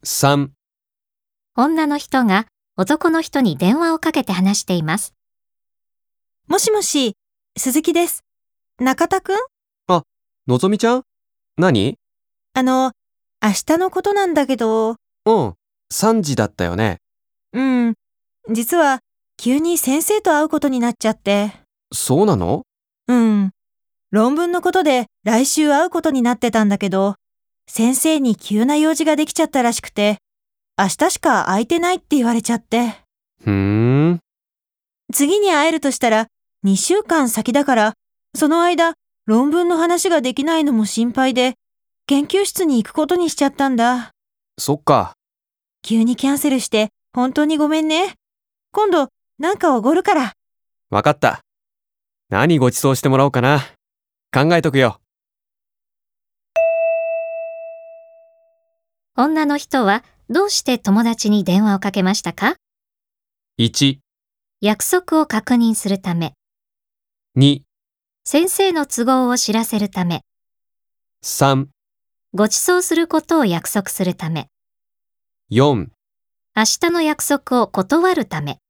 3、 女の人が男の人に電話をかけて話しています。 もしもし、鈴木です。中田くん？ のぞみちゃん？何？ 明日のことなんだけど。 3時だったよね。 実は、急に先生と会うことになっちゃって。 そうなの？ 論文のことで来週会うことになってたんだけど、先生に急な用事ができちゃったらしくて、明日しか空いてないって言われちゃって。次に会えるとしたら2週間先だから、その間論文の話ができないのも心配で、研究室に行くことにしちゃったんだ。 そっか。 急にキャンセルして本当にごめんね。今度なんかおごるから。 わかった。何ご馳走してもらおうかな。考えとくよ。 女の人はどうして友達に電話をかけましたか？ 1、 約束を確認するため、 2、 先生の都合を知らせるため、 3、 ご馳走することを約束するため、 4 明日の約束を断るため。